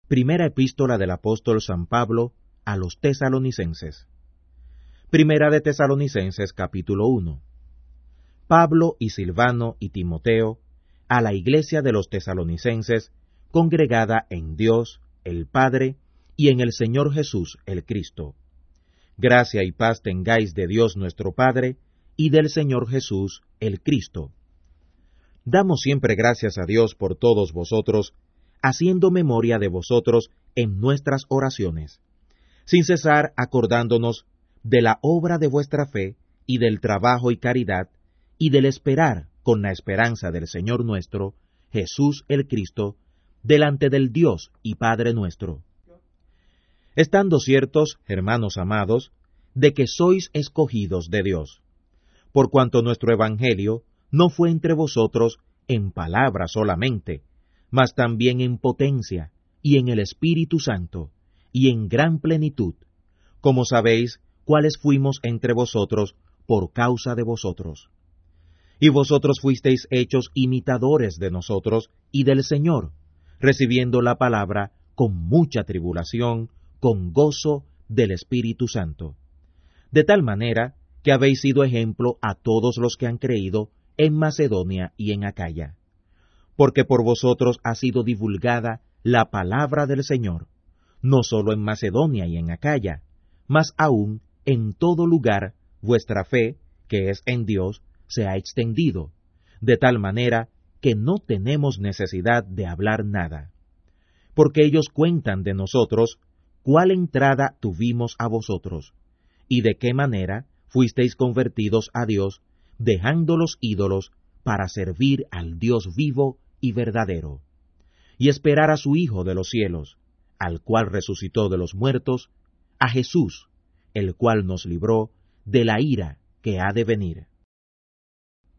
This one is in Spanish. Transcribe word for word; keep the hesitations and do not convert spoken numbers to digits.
Primera epístola del apóstol San Pablo a los Tesalonicenses. Primera de Tesalonicenses capítulo uno. Pablo y Silvano y Timoteo, a la iglesia de los Tesalonicenses, congregada en Dios, el Padre, y en el Señor Jesús, el Cristo. Gracia y paz tengáis de Dios nuestro Padre, y del Señor Jesús, el Cristo. Damos siempre gracias a Dios por todos vosotros, haciendo memoria de vosotros en nuestras oraciones, sin cesar acordándonos de la obra de vuestra fe, y del trabajo y caridad, y del esperar con la esperanza del Señor nuestro, Jesús el Cristo, delante del Dios y Padre nuestro. Estando ciertos, hermanos amados, de que sois escogidos de Dios, por cuanto nuestro Evangelio no fue entre vosotros en palabra solamente, mas también en potencia, y en el Espíritu Santo, y en gran plenitud, como sabéis cuáles fuimos entre vosotros por causa de vosotros. Y vosotros fuisteis hechos imitadores de nosotros y del Señor, recibiendo la palabra con mucha tribulación, con gozo del Espíritu Santo, de tal manera que habéis sido ejemplo a todos los que han creído en Macedonia y en Acaya, porque por vosotros ha sido divulgada la palabra del Señor, no solo en Macedonia y en Acaya, mas aún en todo lugar vuestra fe, que es en Dios, se ha extendido, de tal manera que no tenemos necesidad de hablar nada, porque ellos cuentan de nosotros cuál entrada tuvimos a vosotros, y de qué manera fuisteis convertidos a Dios, dejando los ídolos para servir al Dios vivo y verdadero, y esperar a su Hijo de los cielos, al cual resucitó de los muertos, a Jesús, el cual nos libró de la ira que ha de venir.